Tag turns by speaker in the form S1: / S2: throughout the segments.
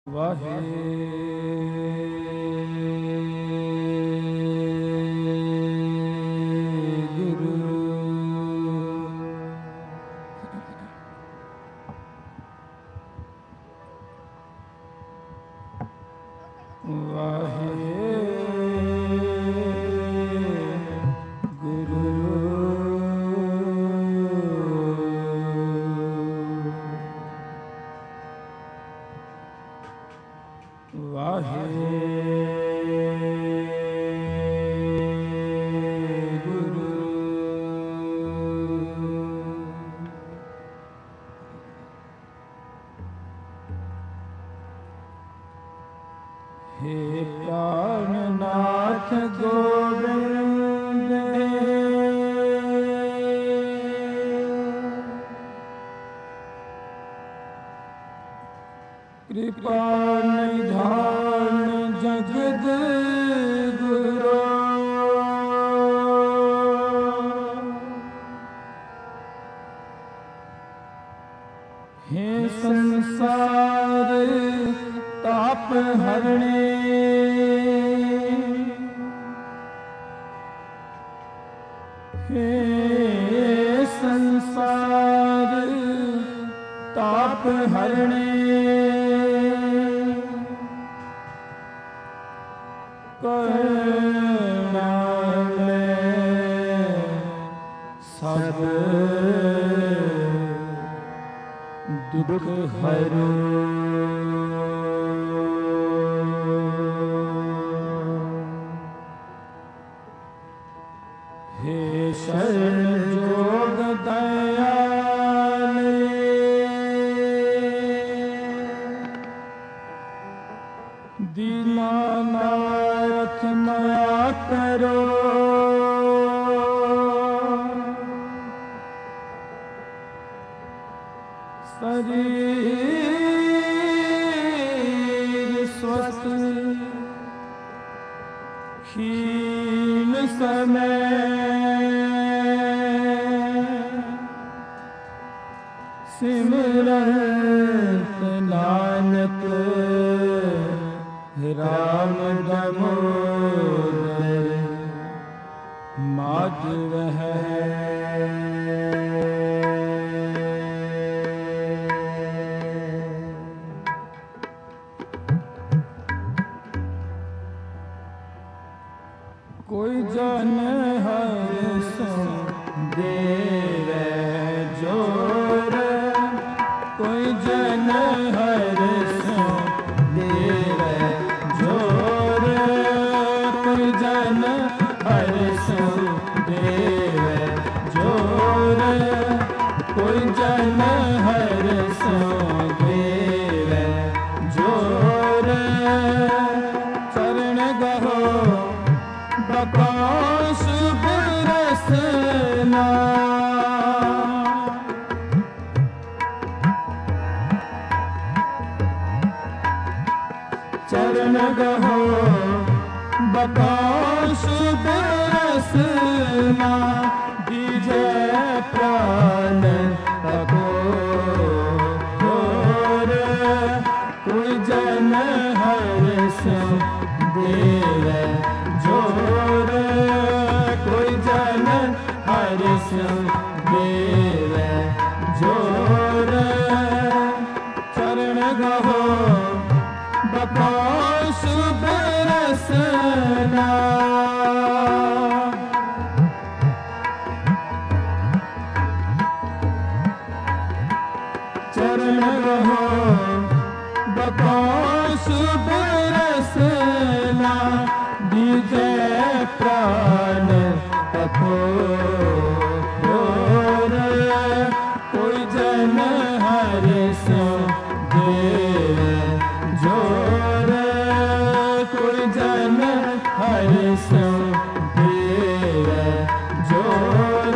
S1: वाहे गुरु वाहे हे प्राणनाथ गोविंद कृपा निधान जगद गुरु हे संसार ताप हरणे हे संसार ताप हरणे करुणा में सब दुख हरो हे शरण जोग दयाल दीनानाथ माया करो शरीर स्वस्थ क्षीण समय सिमरत नानक राम दामोदर माधव है। कोई जन हर सो देवे जोर कोई जन हर सो देवे जोर कोई जन हर सो देवे जोर कोई जन हर सो देवे जोर चरण गहो प्रकाश बरसना चरण गहो प्रकाश बरसना दीजे प्राण तको कोई जन हर सो देवे जोर कोई जन हर सो देवे जोर चरण गहो प्रकाश बरसना चरण गहो प्रकाश बरसना दीजे प्राण तको कोई जन हर सो देवे जोर कोई जन हर सो देवे जोर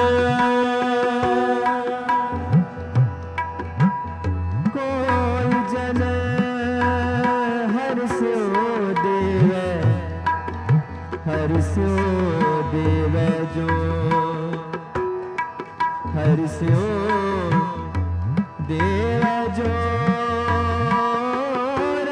S1: कोई जन हर सो देवे हर सो देवे जो हर सो देवे जो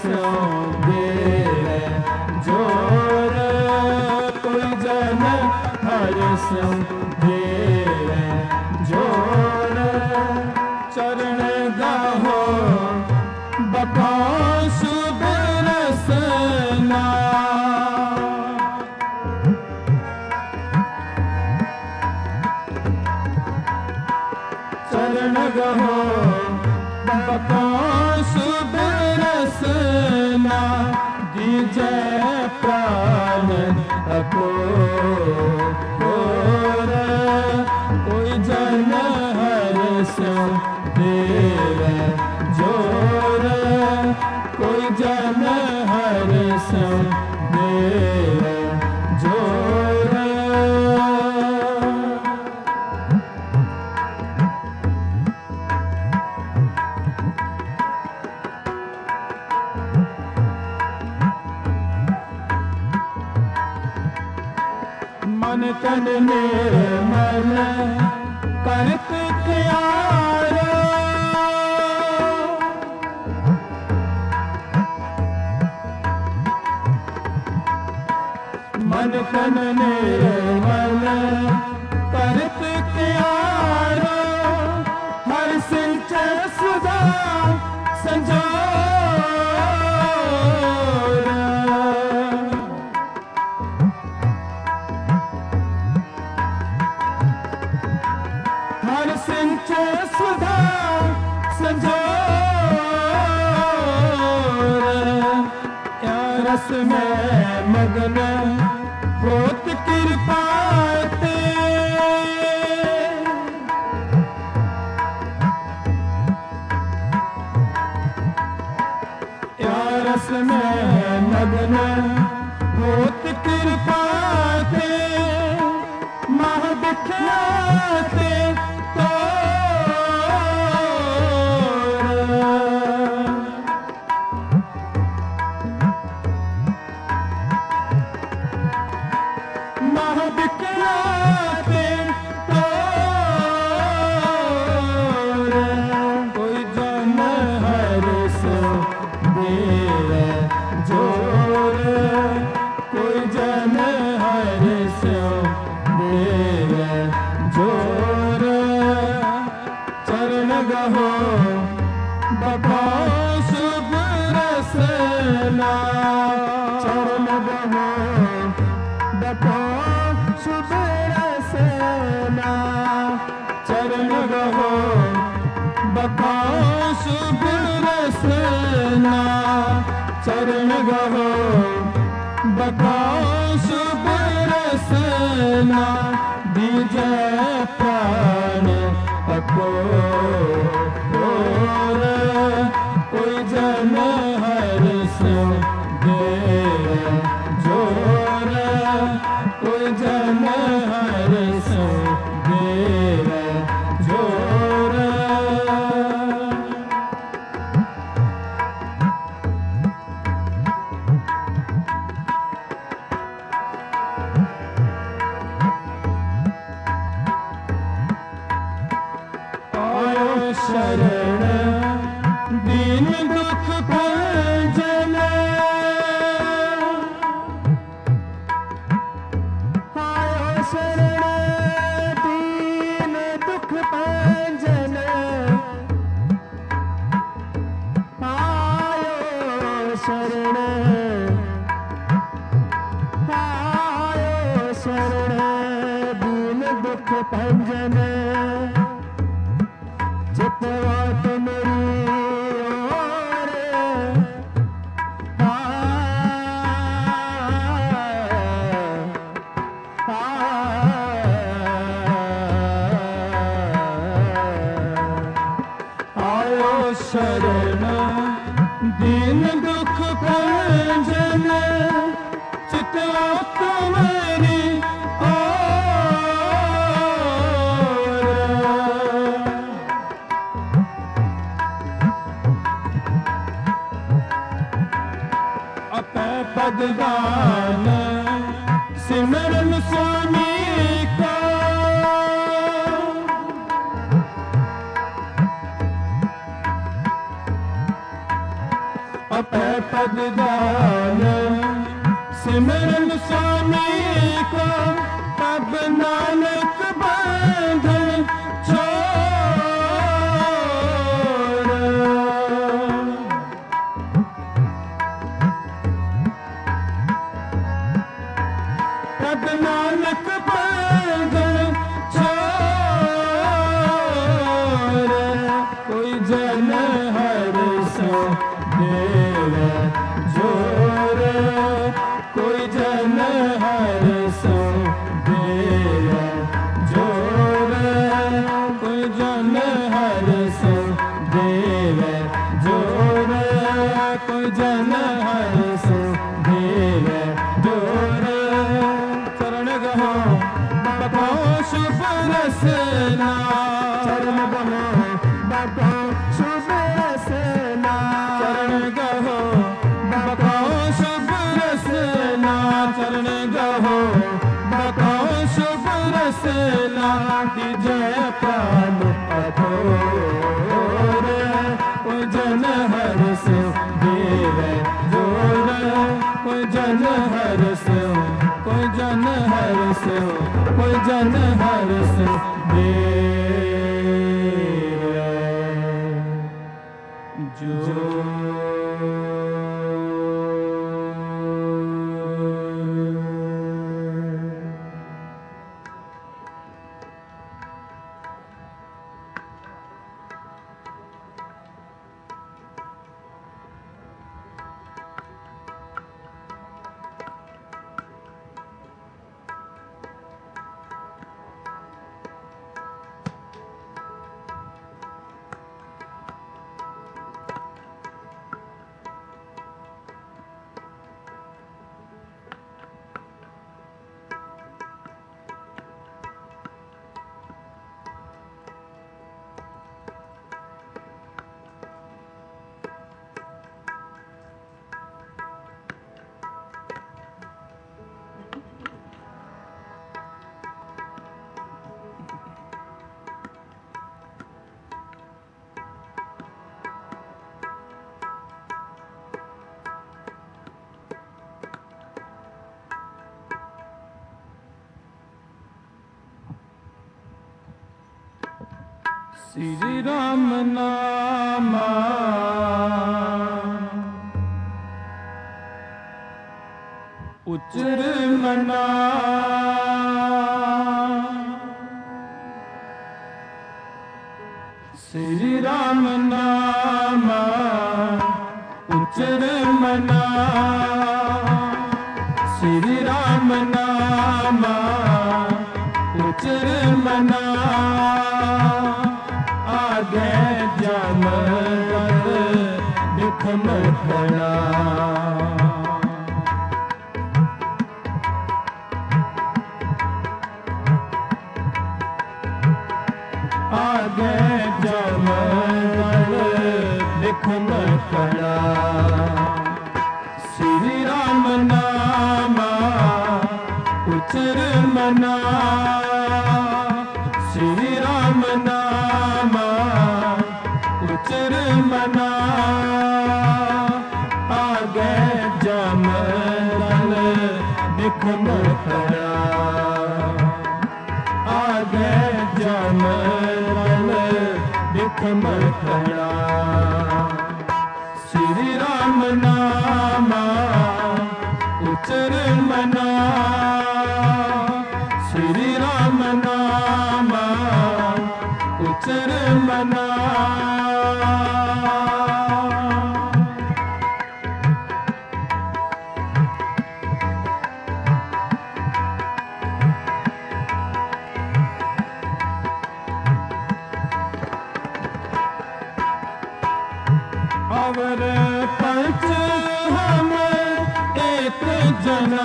S1: स्यों देवे जोर, कोई जन हर स्यों देवे जोर। चरण गाहो बखां शुभ रसना, चरण गाहो बखां शुभ रसना। दीजै प्राण अकोर, कोई जन हर स्यों देवे जोर, कोई जन हर स्यों देवे जोर। मन तन निर्मल करत त्यारो, मन तन निर्मल करत त्यारो। हर सिंचै सुधा संजोर, हर सिंचै सुधा संजोर। या रस में मगन होत कृपा ते, या रस में मगन होत कृपा ते। मह बिख्याते महाविख्याते तोर, कोई जन हर स्यों देवे जोर, कोई जन हर स्यों देवे जोर। चरण गहो बखां शुभ रसना, चरण गहो बखां शुभ रसना। चरण गहो बखां शुभ रसना, चरण गहो बखां शुभ रसना। दीजै प्राण अकोर, कोई जन हर स्यों देवे जोर, कोई जन हर स्यों देवे जोर। आयो शरण दीन दुख भंजन, आयो शरण दीन दुख भंजन। आयो शरण, आयो शरण दीन दुख भंजन। चितवा तो मेरी ओर, आयो शरण दीन दुख भंजन। चितवा तो मेरी पदगान सिमरन स्वामी का, अपै पद जान सिमरन स्वामी को तब नानक बंधन छोड़। तब नानक बंधन छोड़। कोई जन हर सो देवे जोर। कोई जन हर सो देवे जोर। कोई जन हर सो देवे जोर। कोई जन हर सो देवे जोर। चरण गहो बाबा शुभ रसना। चरण गहो बाबा शुभ रसना। चरण गहो बाबा शुभ रसना। चरण गहो बाबा शुभ रसना। जय प्राण अघोर। कोई जन हर सो देवे जोर। कोई जन हर सो। कोई जन हर सो। कोई जन हर सो देवे जोर। श्री राम नामा उच्चर मना। श्री राम नामा उच्चर मना। श्री राम नामा उच्चर मना। आगे जम बिखम खड़ा। आगे जम बिखम खड़ा। श्री राम नामा उच्चर मना। श्री राम नामा उच्चर मना। आगे जम बिखम खड़ा। आगे जम बिखम खड़ा। श्री राम नामा उच्चर मना। श्री राम नामा उच्चर मना। अवर पंच हम एक जना।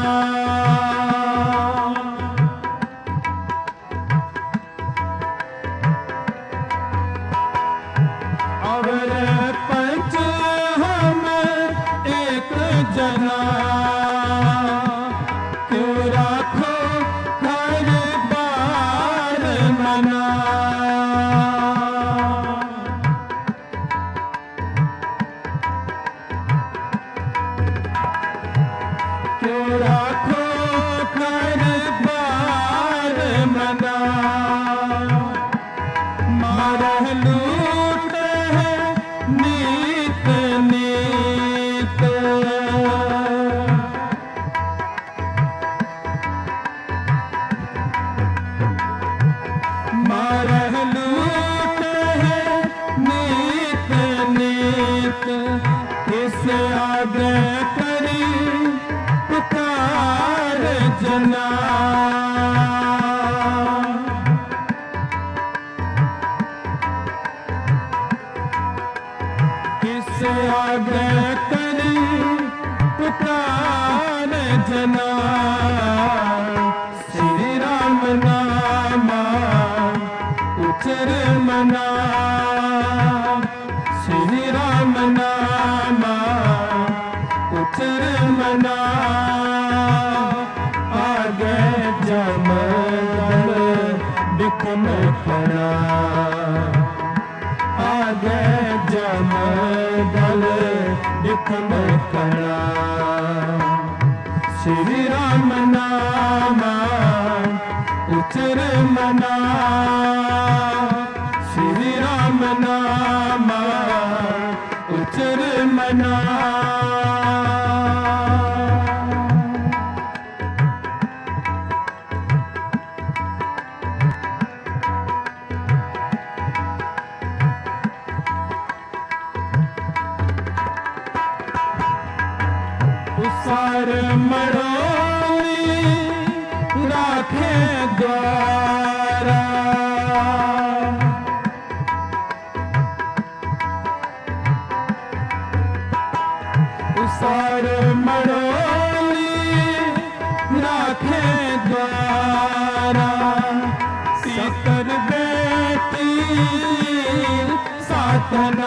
S1: अवर पंच हम एक जना। क्यों राखो हर बार मना। क्यों राखो कर बार मना, मारह लूट है नीत नीत, मारह लूट है नीत नीत, किस आगे करी पुकार जना, किस आगे करी पुकार जना, श्री राम नामा उचर मना, श्री राम नामा उचर मना, आगे जमदल बिकम खड़ा, आगे जमदल बिकम खड़ा, श्री राम नामा उचर मना, श्री राम नामा उचर मना। उसार मड़ोली राखे द्वारा, उसार मड़ोली राखे द्वारा, सीकर बेटी साधना,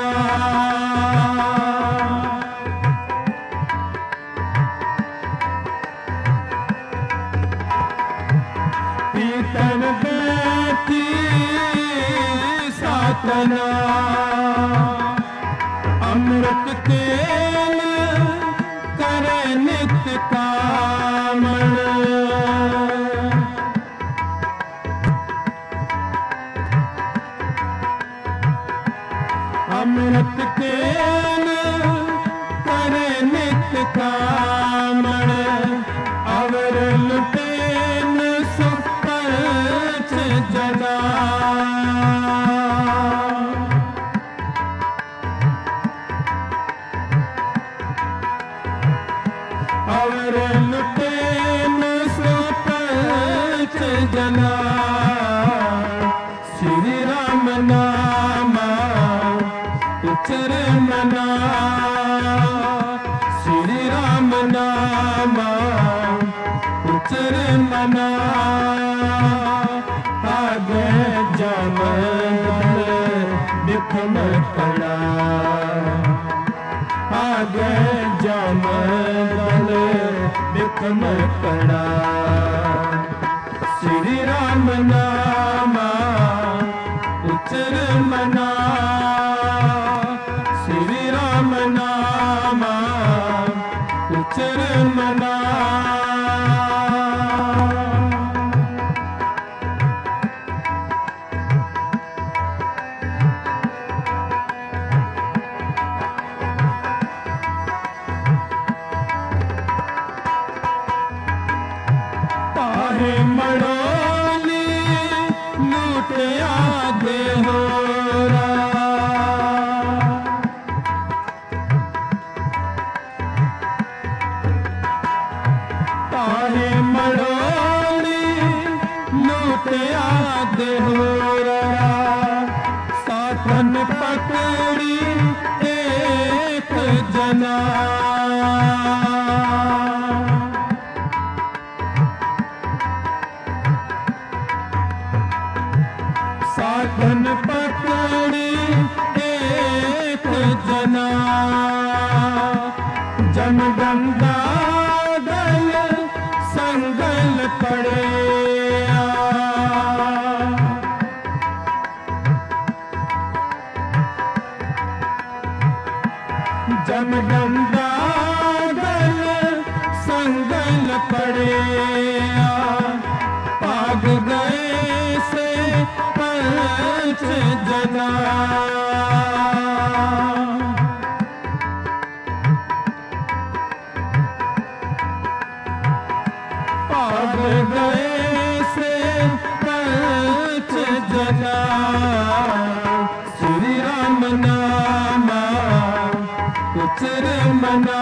S1: पीतन बेटी साधना, अमृत तेल करे नित्य कामण, अमृत तेल करे नित्य कामण, अवर लुटेन सुपर्च जना, अवर लुटेन सुपर्च जना, श्री राम नामा उचर मना, श्री राम नामा उचर मना, आगे जमदल बिकम खड़ा, आगे जमदल बिकम खड़ा, श्री राम नामा उचर मना, श्री राम नामा उचर मना। ताहे मड़ोली लूटिया देहोरा, ताहे मड़ोली लूटिया देहोरा, साधन पकड़ी एक जना, साधन पकड़ी एक जना, जनगंगा दल संगल पड़े, जनगंगा दल संगल जना पार गए से पंच जना श्री राम नामा उचर मना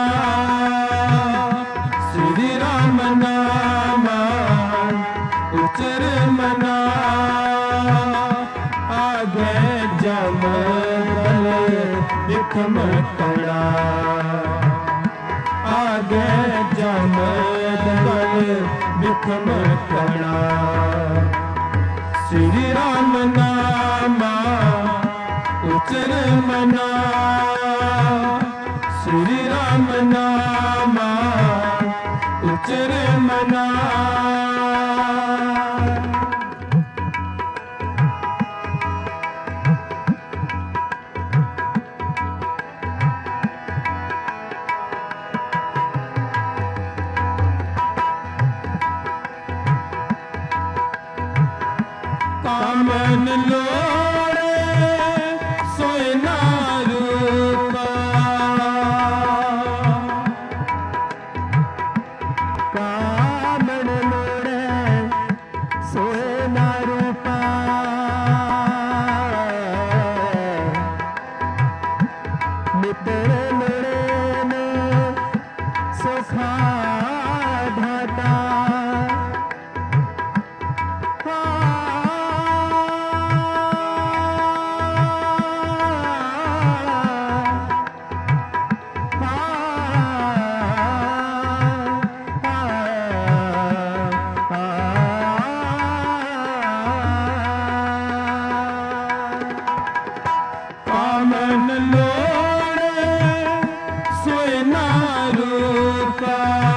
S1: श्री राम नामा उचर मना आगे जमदल बिखम कड़ा आगे जमदल बिखम कड़ा श्री राम नामा उचर मना श्री राम नामा उचर मना कामन लोड़े सोना रूपा कामन लोड़े सोना रूपा मित्र लोड़े ने सुखा ढाटा कामन लोड़े सोना रूपा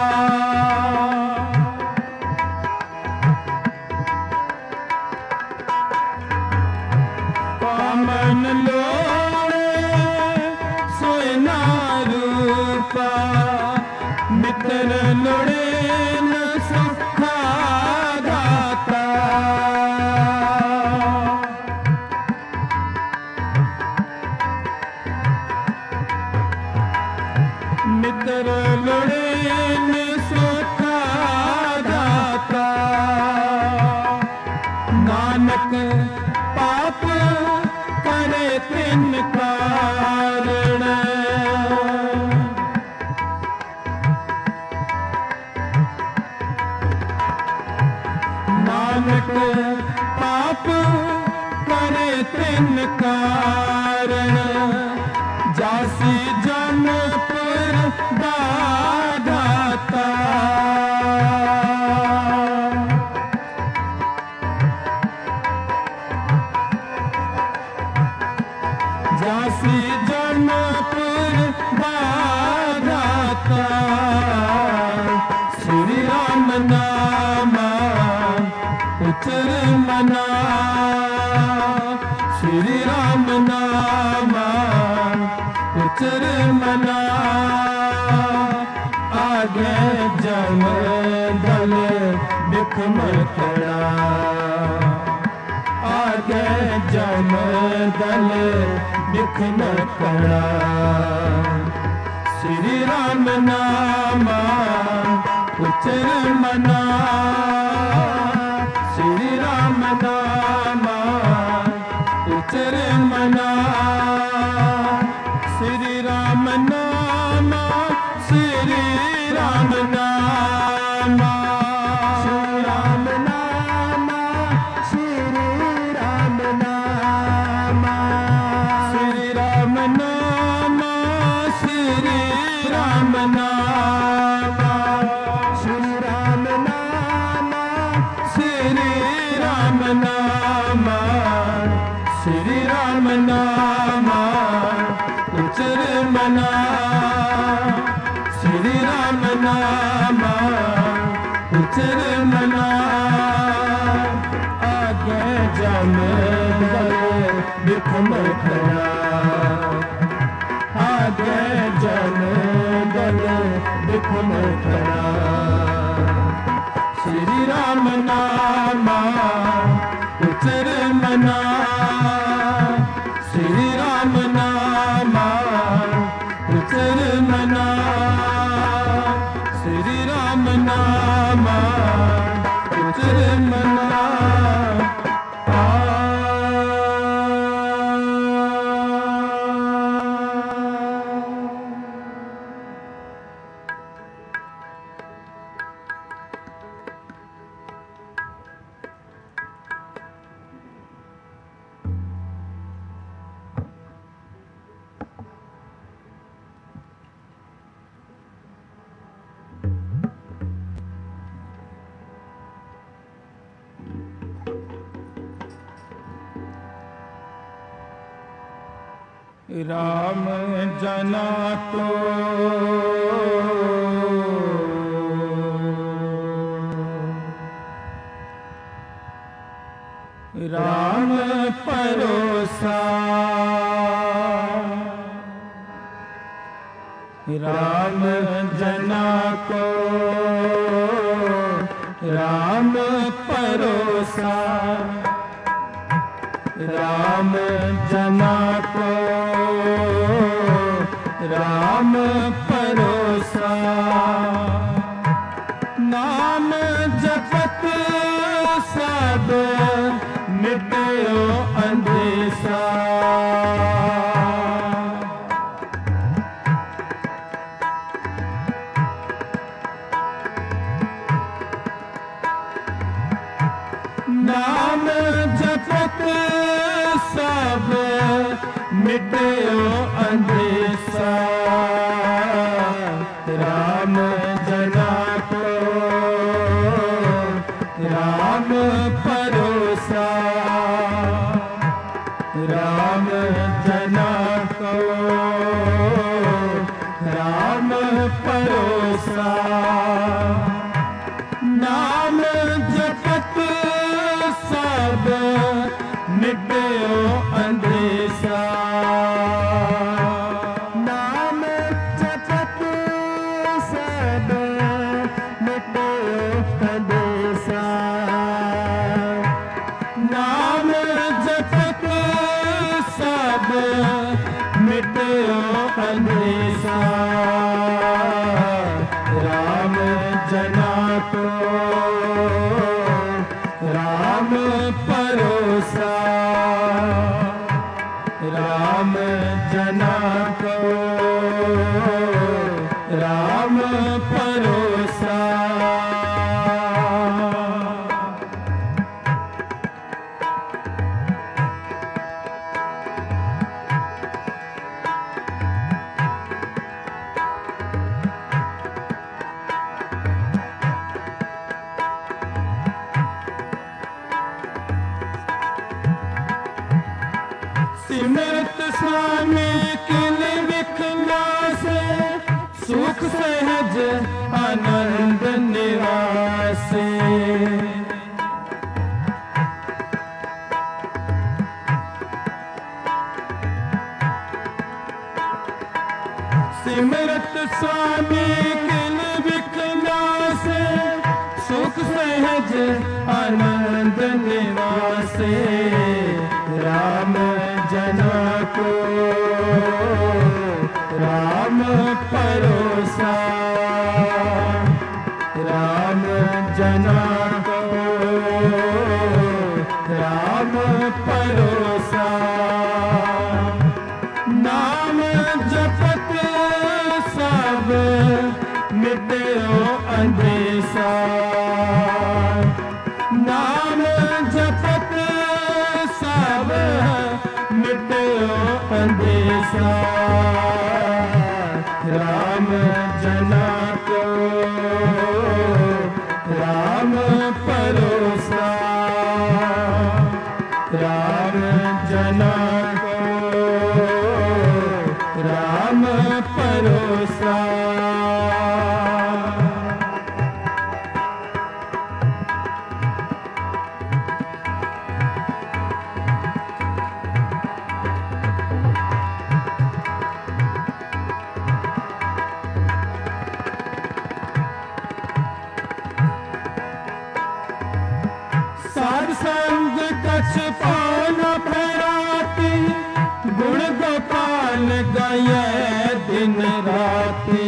S1: कामन लोड़े सोना रूपा मित्र लोड़े न सुखा गाता मित्र लोड़े न सुखा दाता नानक पाप करे तिन कारण नानक पाप करे तिन कारण जासी जनपुर दाता जासी जनपुर दाता श्री राम नामा उचर मना श्री राम नामा उचर मना आगे जमदल बिखम खड़ा आगे जमदल बिखम खड़ा श्री राम नामा उचर मना श्री राम नामा उचर मना श्री राम नामा श्री राम नामा श्री राम नामा श्री राम नामा श्री राम नामा श्री राम नामा श्री राम नामा श्री राम नामा श्री राम नामा उचर मना श्री राम नामा उचर मना आगे जमदल बिखम खड़ा आगे जमदल बिखम खड़ा श्री राम नामा उचर मना राम जना को राम परोसा, राम जना को राम परोसा, राम जना को राम परोसा। नाम जपत सब मिटयो अंदेशा, नाम जपत सब मिटयो अंदेशा। राम जना को राम परोसा, राम जना को राम परोसा। नाम जपत सब मिटयो अंदेशा, नाम जपत सब मिटयो अंदेशा। नाम जपत सब मिटयो अंदेशा। राम जना को राम परोसा, राम जना को राम परोसा। सिमरत स्वामी किल विखना से, सुख सहज आनंद निवासे। सिमरत स्वामी किल विखना से, सुख सहज आनंद निवासे। राम जना को राम परोसा, राम जना को राम परोसा। नाम जपत सब मिटयो अंदेशा, नाम जपत सब मिटयो अंदेशा। राम जना को राम परोसा, राम जना को राम परोसा। साध संग कछ पान भराती, गुण गोपाल गाये दिन राती।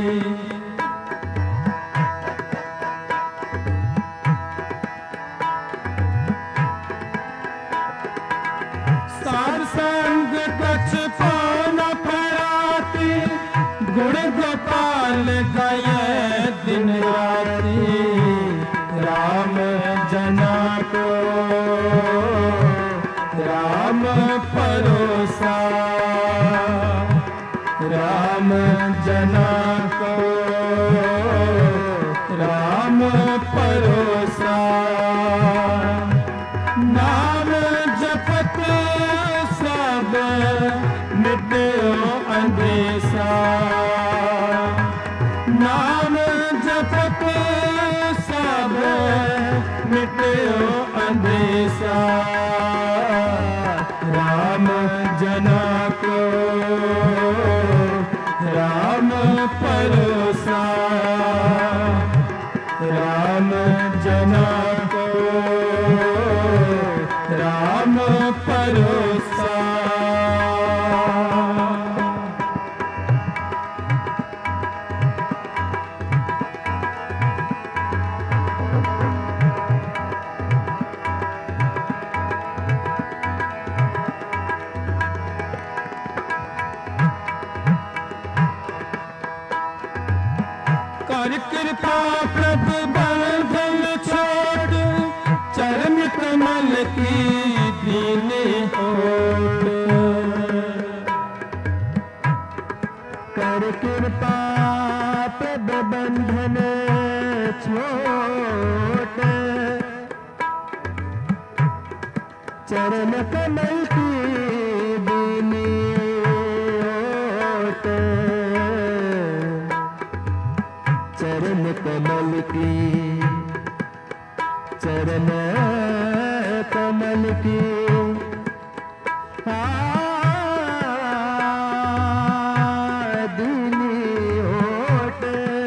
S1: साध संग कछ पान भराती, गुण गोपाल गाये दिन राती। राम जना को राम परोसा, राम जना को राम परोसा। नाम जपत सब मिट नाम जपत सब मिटयो अंदेशा, राम जना को राम परोसा, राम जना को राम परोसा। कर कृपा प्रभु बंधन छोड़, चरण कमल की दीने होठ। कर कृपा प्रभु बंधन छोड़, चरण कमल की दीने होठ। चरण कमल की, चरण कमल की दीनी होठ।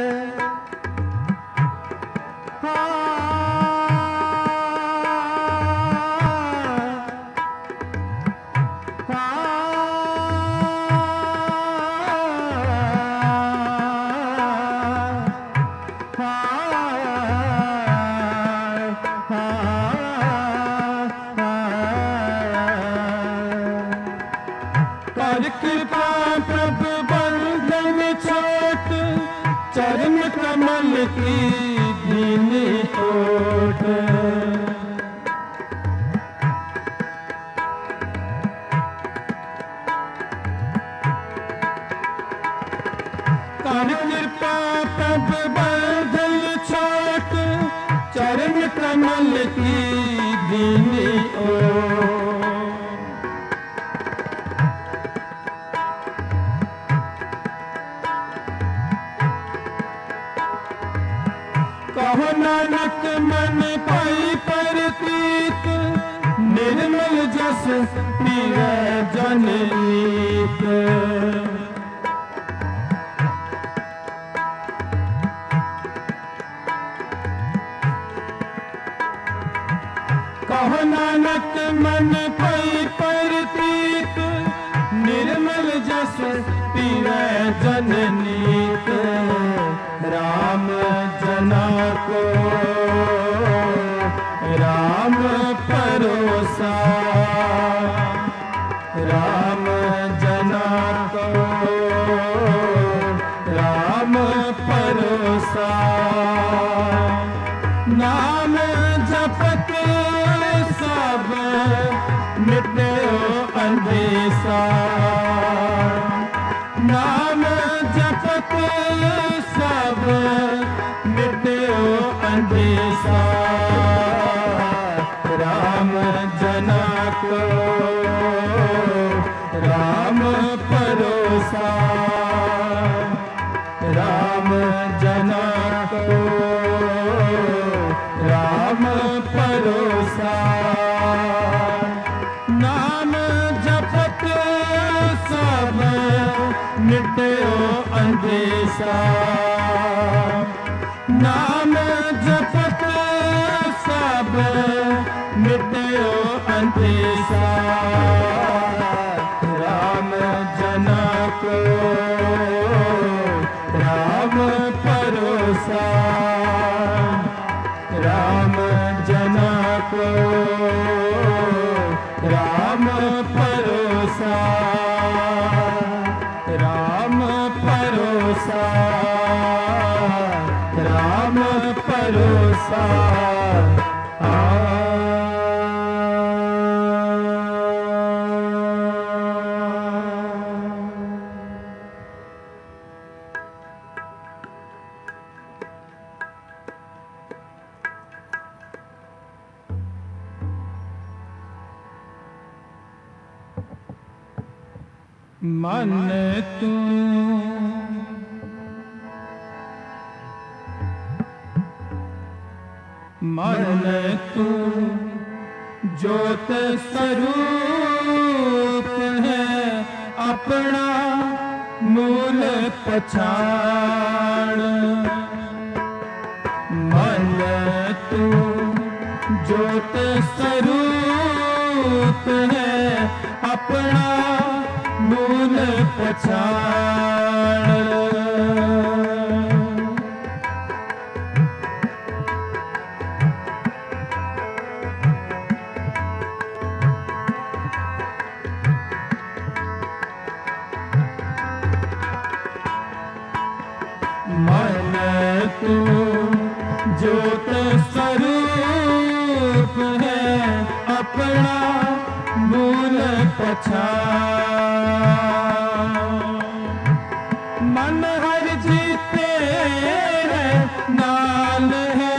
S1: कर कृपा प्रभु बंधन छोट, चरण कमल की दीनी होठ। कर कृपा प्रभु बंधन छोट, चरण कमल की दीनी होठ। कहो नानक मन पाई परतीत, निर्मल जस पीवै जन नीत। कहो नानक मन पाई परतीत, निर्मल जस पीवै जन नीत। राम जना को राम परोसा, राम जना को राम परोसा। नाम जपत सब मिटयो अंदेशा, नाम जपत सब मिटयो अंदेशा। राम जना को राम परोसा, राम जना को राम परोसा। नाम जपत सब मिटयो अंदेशा, नाम जपत सब मिटयो अंदेशा। राम जना को राम परोसा, राम जना को राम परोसा, राम परोसा, राम परोसा। मन तू मन तू ज्योत स्वरूप है, अपना मूल पछाण। मन तू ज्योत स्वरूप है, अपना मूल पछाण। मन तू ज्योत स्वरूप है, अपना मूल पछाण। मन हर जीते नाल है,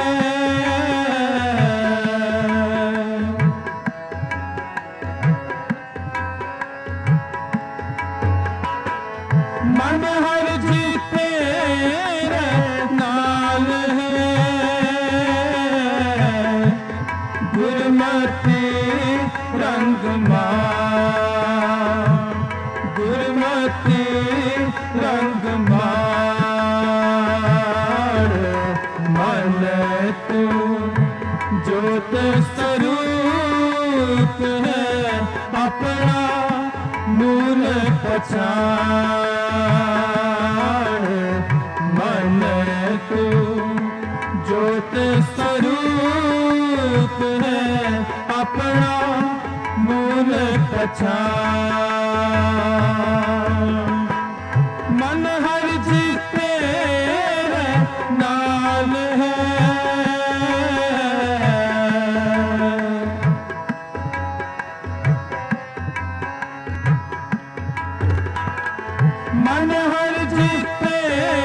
S1: मन हर जीते नाल है। गुरमति रंग मान, गुरमति रंग मान। मन तू ज्योत स्वरूप है, अपना मूल पछाण। मन तू ज्योत स्वरूप है, अपना मूल पछाण। मन हर जीते नाल है, मन हर जीते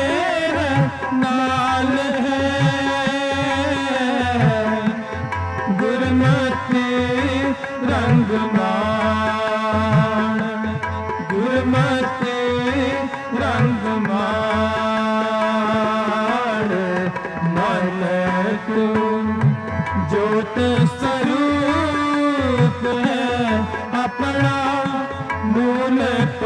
S1: नाल है। गुरमति रंग मान, गुरमति रंग मान। मन तू ज्योत स्वरूप है, अपना मूल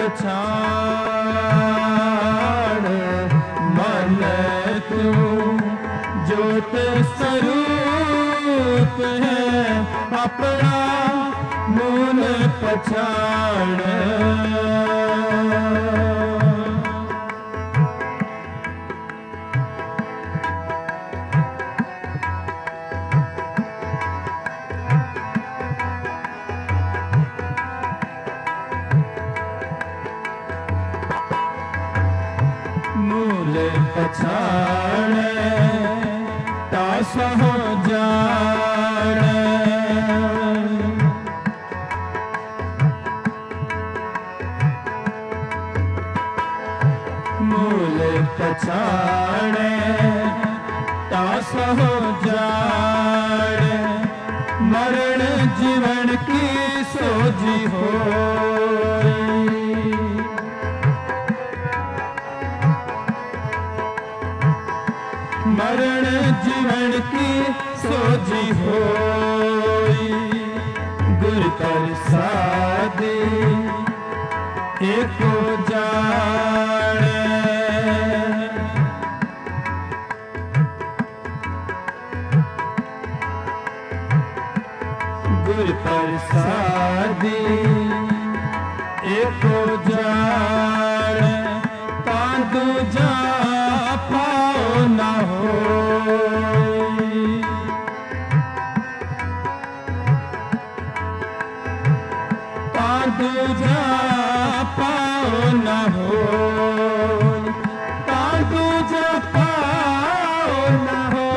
S1: पछाण। मन तू ज्योत स्वरूप है, अपना मूल पछाण। मूल पछाण तास हो जाण। मूल पछाण तास हो जाण। मरण जीवन की सोजी हो, मरण जीवन की सोजी होई। गुर प्रसाद एको जान, गुर प्रसाद एको जान। तांदू जा पाओ न हो, दूजा पाओ न हो, दूजा पाओ न हो।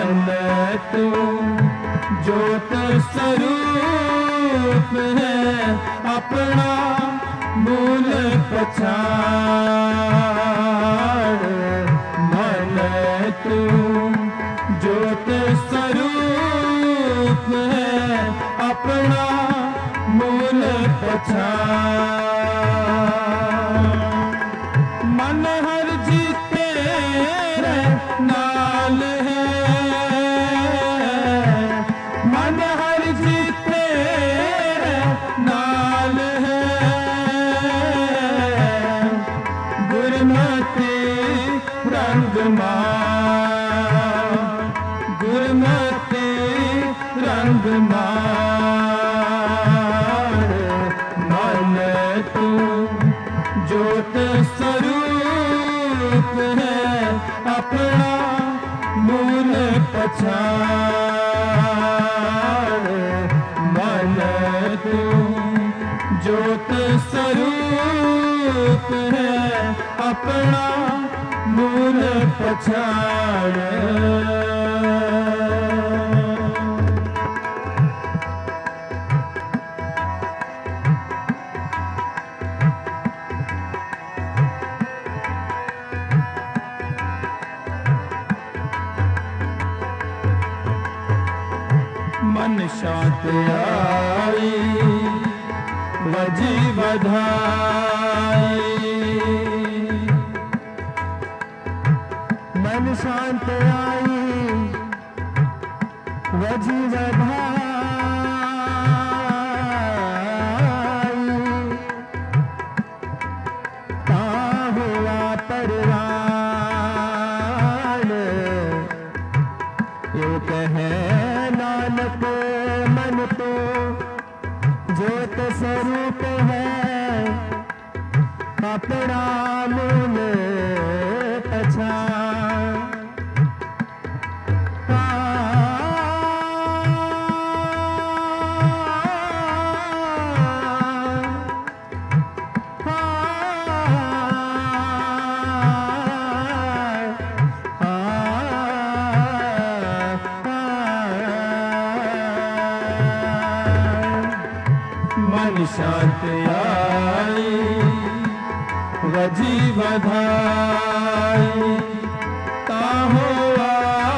S1: मन तू ज्योत स्वरूप है, अपना मूल पछाड़। मन तू ज्योत स्वरूप है, अपना मूल पछाड़। मन हर जी तेरे नाल है, मन हर जी तेरे नाल है। गुरमति रंग मान, गुरमति रंग मान। मन तू ज्योत स्वरूप है, अपना मूल पछाड़। मन तू ज्योत स्वरूप है, अपना मूल पछाड़। मन शांत आई वजी बधाई, मन शांत आई वजी बधाई। ता हुआ परवान, यो कहे नानक मन तो ज्योत स्वरूप है, अपना मूल पछाड़। मन शांत आई वजी बधाई, ता हुआ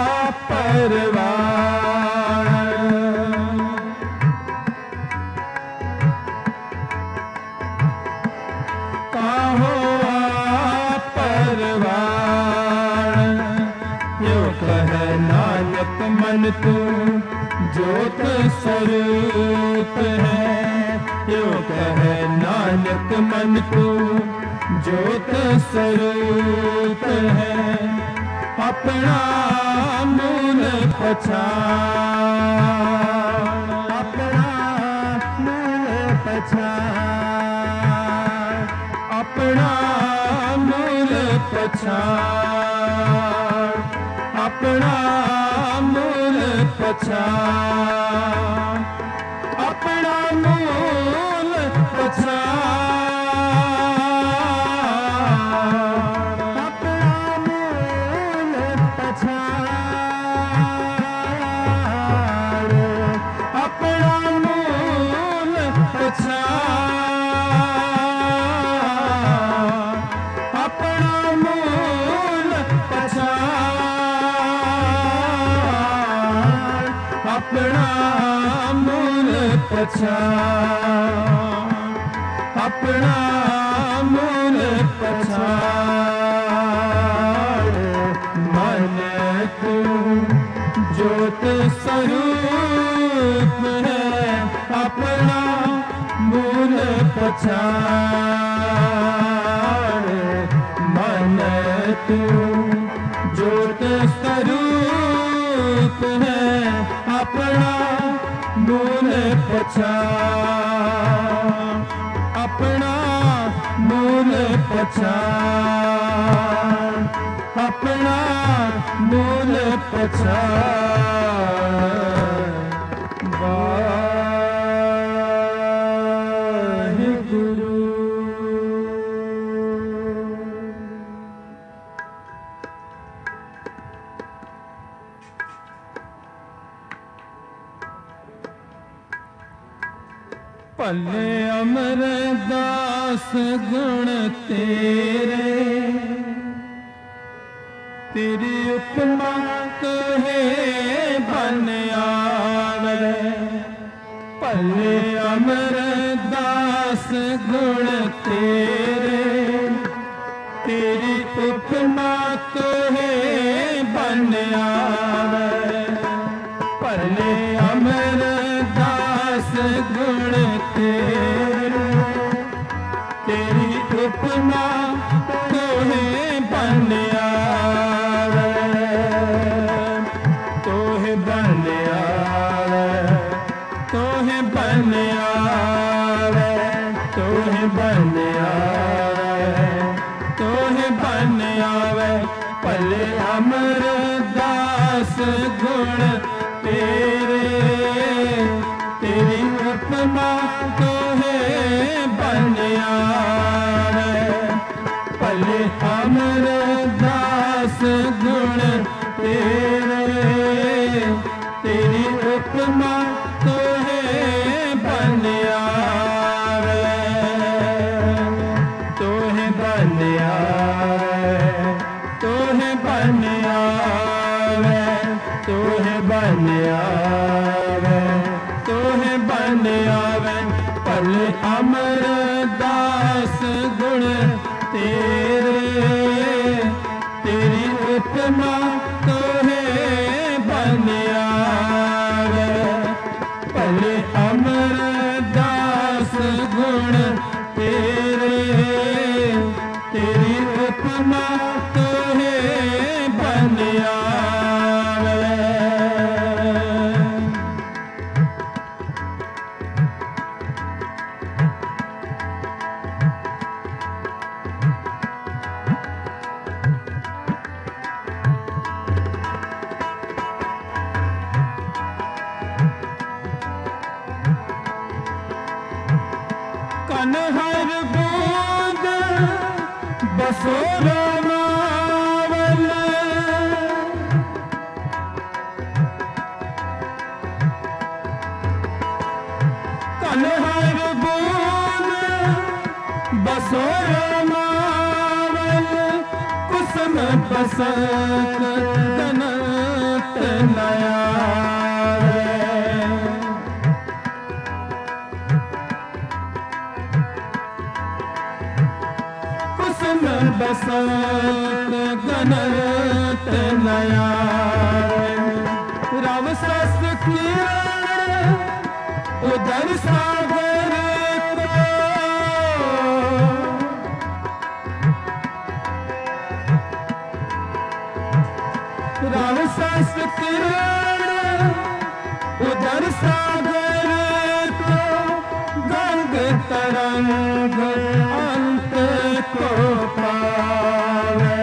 S1: परवान। ता हुआ परवान। यो कहे नानक मन तू ज्योत स्वरूप है, यो कहे नानक मन तू ज्योत स्वरूप है, अपना मूल पछाड़। अपना मूल पछाड़, अपना मूल पछाड़, अपना मूल पछाड़, अपना मूल पछाड़, अपना मूल पछाड़, अपना मूल पछाड़, अपना मूल पछाड़, अपना मूल पछाड़, अपना मूल पछाड़। मन तू ज्योत स्वरूप है, अपना मूल पछाड़। मन तू ज्योत स्वरूप है, अपना मूल पछाड़, अपना मूल पछाड़, अपना मूल पछाड़। वाहिगुरु। भले अमरदास गुण तेरे, तेरी उपमा तुहे बन आवे। भले अमरदास गुण तेरे, तेरी उपमा तुहे बन आवे। भले अमरदास गुण तेरे, तेरी उपमा तुहे बन आवे। तुहे बन आवे, तुहे बन आवे, तुहे बन आवे, तुहे बन आवे। भले अमरदास गुण तेरे, तेरी उपमा तुहे बन आवे। भले अमरदास गुण तेरे, तेरी उपमा तुहे बन आवे। तुहे बन आवे, तुहे बन आवे, तुहे बन आवे, तुहे बन आवे। भले अमरदास गुण तेरे, तेरी उपमा तुहे बन आवे। भले अमरदास गुण तेरे, तेरी उपमा तुहे बन आवे। कन हर बूंद बसो रामावल, कन हर बूंद बसो रामावल। कुसुम बसत गनत नया, कुसुम बसत गनत नया। रव सस किरण उदर सागर को, रव सस किरण उदर सागर को। गंग तरंग अंत को पावे,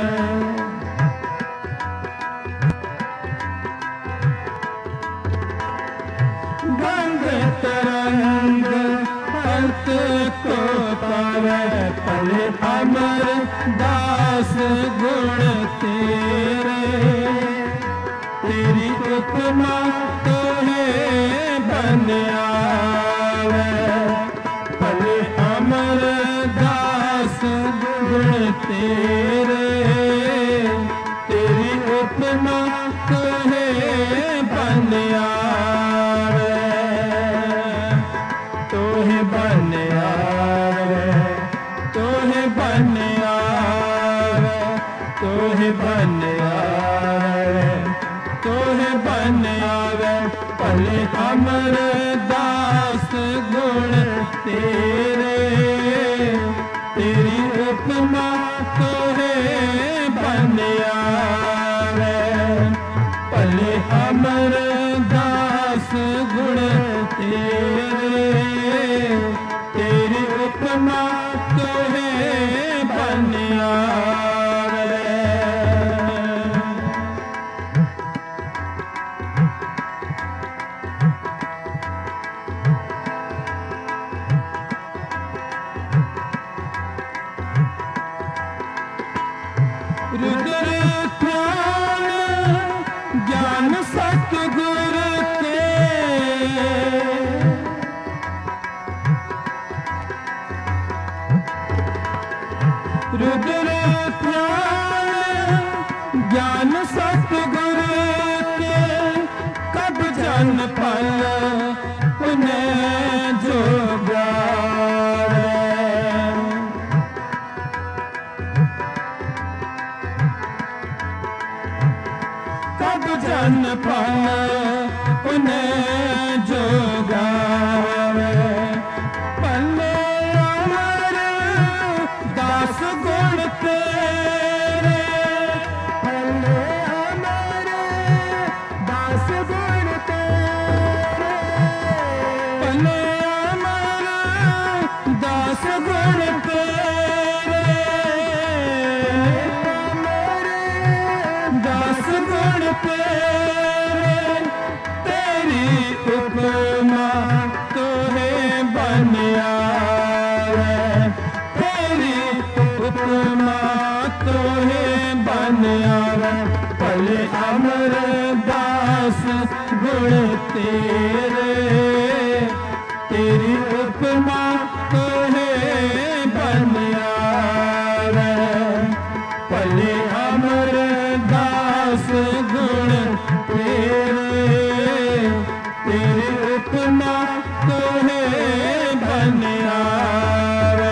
S1: गंग तरंग अंत को पावे। भले अमरदास गुण तेरे, तेरी उपमा तुहे बन आवे। भले अमरदास गुण तेरे, तेरी उपमा तुहे बन आवे। तुहे बन आवे, तुहे बन आवे, तुहे बन आवे, तुहे बन आवे। भले अमरदास गुण तेरे, तेरी उपमा तुहे बन आवे। भले अमरदास गुण तेरे, तेरी उपमा तुहे बन आवे। ज्ञान सतगुरु के कब जन पल उन्हें जो प्यारे। कब जन पल उन्हें जो गावे। पल्ले अमर दास गुण तेरे, पल्ले अमर दास गुण तेरे, पल्ले अमर दास गुण तेरे, अमर दास गुण तेरे। तेरी उपमा तोहे बन आवे, तेरी उपमा तोहे बन आवे। पले अमर दास गुण तेरे, तेरी उपमा तोहे बन आवे। पले अमर दास गुण तेरे, तेरी उपमा तोहे बन आवे।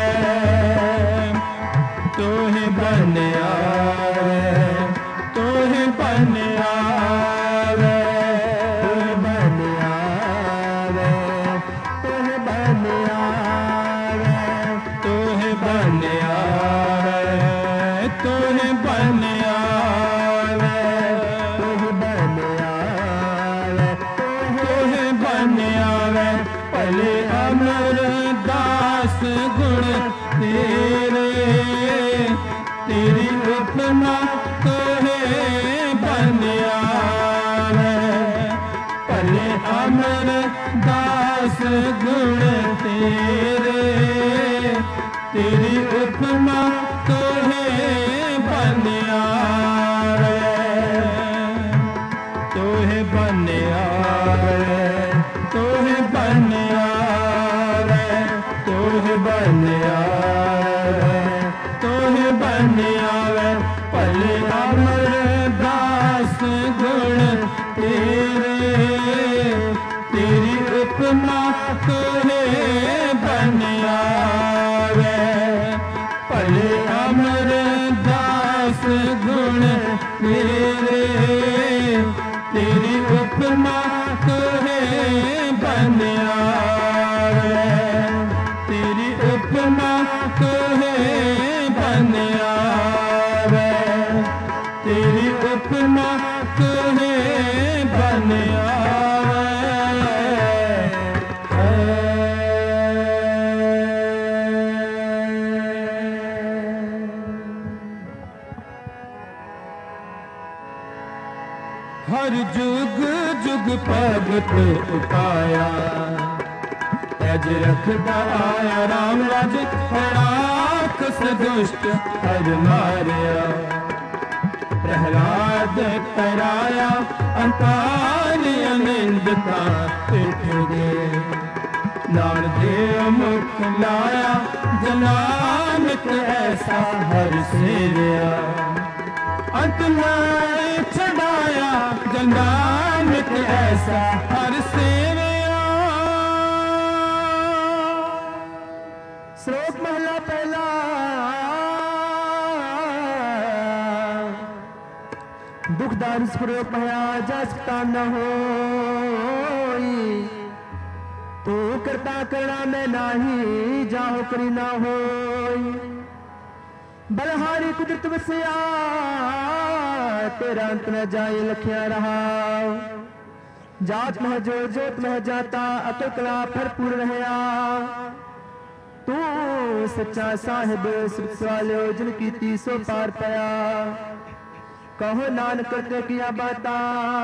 S1: तोहे बन आवे, तोहे बन आवे, तोहे बन आवे, तोहे बन आवे, तोहे बन आवे, तोहे बन आवे, तोहे बन आवे, तोहे बन आवे। पले अमर दास गुण तेरे, तेरी उपमा तोहे बन आवे। पले अमर दास गुण तेरे, तेरी उपमा तोहे बन आवे। तोहे बन आवे, तोहे बन आवे, तोहे बन आवे, तोहे बन आवे। पले अमर दास गुण तेरे, तेरी उपमा तोहे बन आवे। पले अमर दास गुण तेरे, तेरी उपमा तोहे बन आवे। तेरी उपमा तोहे बन आवे, तेरी उपमा तोहे बन आवे। हर जुग जुग भगत उपाया, तज रखदा आया राम राज। राक्षस दुष्ट हर मारया, प्रहलाद कराया अंताली अनिंदता पिठ दे। नान देव मुख लाया जनानक ऐसा हर सेवया। अंत में छड़ाया जनानक ऐसा हर सेवया। श्लोक महला पहला। दुख दारिश प्रयोग भया जा सकता न होई। तू करता करना में नाही, जाहो करी ना होई। बलहारी कुदरत बसिया, तेरा अंत न जाए लखिया रहा। जात मह जो जोत मह जाता, अकल कला भरपूर रहया। तू सच्चा साहिब सिर्फ सवालो जिनकी तीसो पार पाया। कहो नानक करते किया बाता,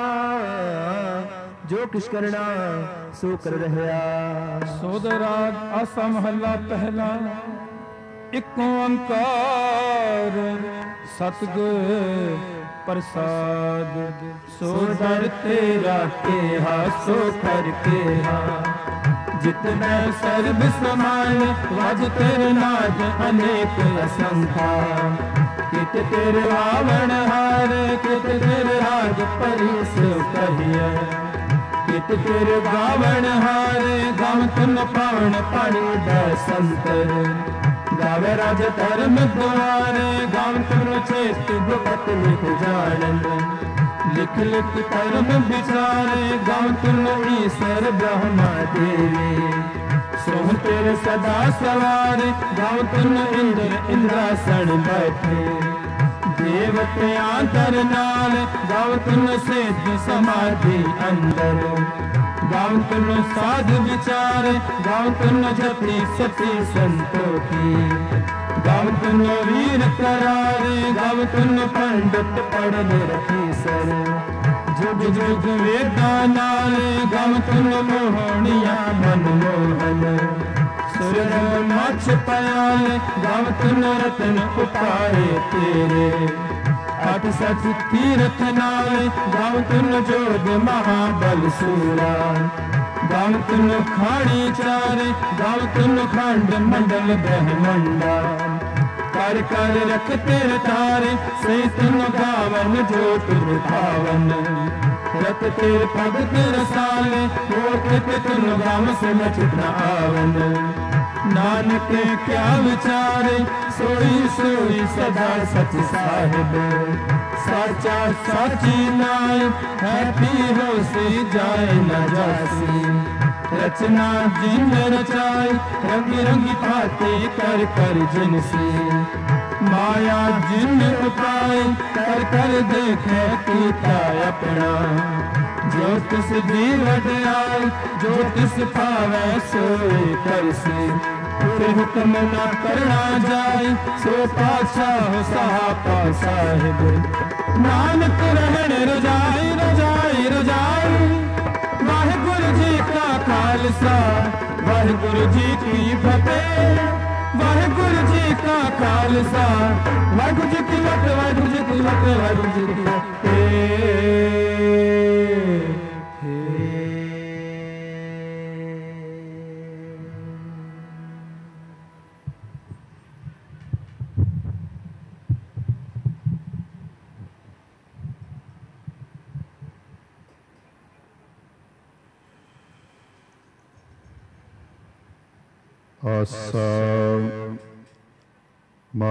S1: जो किस करना सो कर रहया। सोदराग आसा महला पहला। एक ओंकार सतगुर प्रसाद। सोदर तेरा केहा सो कर केहा। जितने सर्व समान वाज तेरे नाद अनेक असंख्या। कित तेरे रावण हारे कित तेरे राज परिस कहिए कित तेरे गावण हारे गाव तुम पावन पाणी संतर गावे राज धर्म द्वारे गाव तुम चेत गुप्त लिख जानन लिख लिख धर्म विचारे गाव तुम ईश्वर ब्रह्मा देवी सोह तेरे सदा सवार गाँव तुम इंद्र इंद्रासन बैठे देवते आंतर नाल गाँव तुम सिद्ध समाधि अंदर गाँव तुम साध विचार गाँव तुम जति सती संतोखी गाँव तुम वीर करारे गाँव तुम पंडित पढ़ रखी सर जुग जुग वेदा नाले गाँव तुम मोहनिया मनमोहन सुर मछ पयाल गाँव तुम रतन उपाय तेरे अठ सच तीर्थ नाले गाँव तुम जोग महाबल सूरा गाँव तुम खाड़ी चारे गाँव तुम खंड मंडल ब्रह्मंडा कर कर रख तेरे तारे से तुम गावन जो तुम पावन रख तेरे भगत रसाले होते तुम गाँव से न आवन नानक क्या विचारे सोई सोई सदा सच साहिब साचा साची नाय है पीरो से जाए न जासी रचना जिन रचाई रंगी रंगी बातें कर कर जिनसे माया जिन उपाय कर कर देखे कीता अपना जो तिस जीवट आए जो तिस पावे सोए कर से पूरे हुक्म न करना जाए सो पातशाह साहब साहिब नानक रहन रजाई रजाई रजाई वाहिगुरु जी का खालसा वाहिगुरु जी की फतेह वाहिगुरु जी का खालसा वाहिगुरु जी की फतेह वाहिगुरु जी की फतेह वाहिगुरु जी की फतेह।
S2: आसा